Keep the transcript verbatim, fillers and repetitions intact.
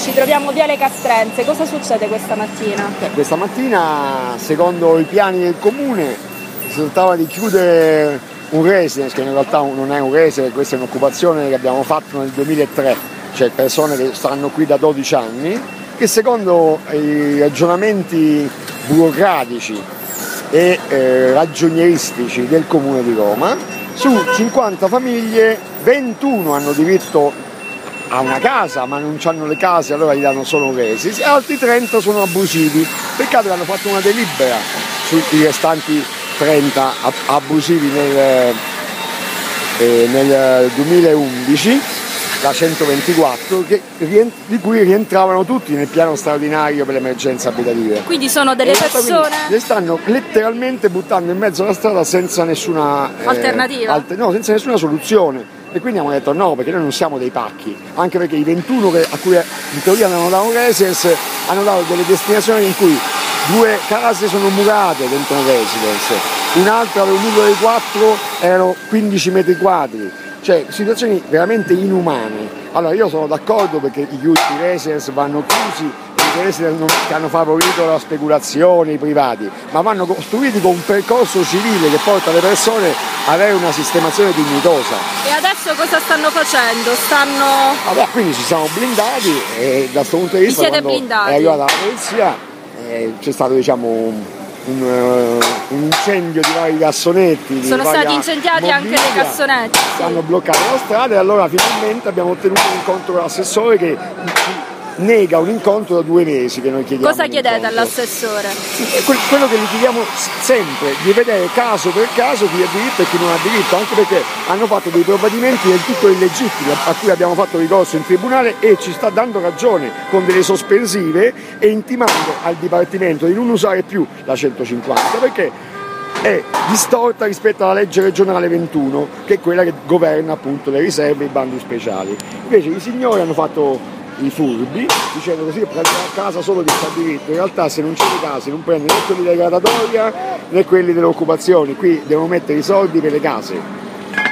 Ci troviamo via Le Castrense, cosa succede questa mattina? Eh, questa mattina, secondo i piani del comune, si trattava di chiudere un residence, che in realtà non è un residence, questa è un'occupazione che abbiamo fatto nel duemilatré, cioè persone che stanno qui da dodici anni, che secondo i ragionamenti burocratici e eh, ragionieristici del comune di Roma, su cinquanta famiglie ventuno hanno diritto a una casa, ma non hanno le case, allora gli danno solo un residence, e altri trenta sono abusivi. Peccato che hanno fatto una delibera sui restanti trenta abusivi nel, eh, nel duemilaundici, la centoventiquattro, che, di cui rientravano tutti nel piano straordinario per le emergenze abitative. Quindi sono delle persone... Le stanno letteralmente buttando in mezzo alla strada senza nessuna... alternativa? Eh, alter, no, senza nessuna soluzione. E quindi abbiamo detto no, perché noi non siamo dei pacchi, anche perché i ventuno che, a cui in teoria hanno dato un residence hanno dato delle destinazioni in cui due case sono murate dentro un residence, un'altra per un numero di quattro erano quindici metri quadri, cioè situazioni veramente inumane. Allora io sono d'accordo perché i residence vanno chiusi, che hanno favorito la speculazione, i privati, ma vanno costruiti con un percorso civile che porta le persone ad avere una sistemazione dignitosa. E adesso cosa stanno facendo? Stanno... Vabbè, quindi ci siamo blindati e da questo punto di vista, quando blindati? è arrivata la polizia, eh, c'è stato diciamo un, un, uh, un incendio di vari cassonetti. Di Sono stati incendiati mobilia, anche dei cassonetti. Sì. Hanno bloccato la strada e allora finalmente abbiamo ottenuto un incontro con l'assessore che nega un incontro da due mesi che noi chiediamo. Cosa chiedete all'assessore? Quello che gli chiediamo sempre, di vedere caso per caso chi ha diritto e chi non ha diritto, anche perché hanno fatto dei provvedimenti del tutto illegittimi a cui abbiamo fatto ricorso in tribunale e ci sta dando ragione con delle sospensive e intimando al Dipartimento di non usare più la centocinquanta perché è distorta rispetto alla legge regionale ventuno, che è quella che governa appunto le riserve e i bandi speciali. Invece i signori hanno fatto i furbi, dicendo così prendere a casa solo di sta diritto, in realtà se non c'è le case non prende né quelli della gradatoria né quelli delle occupazioni, qui devono mettere i soldi per le case.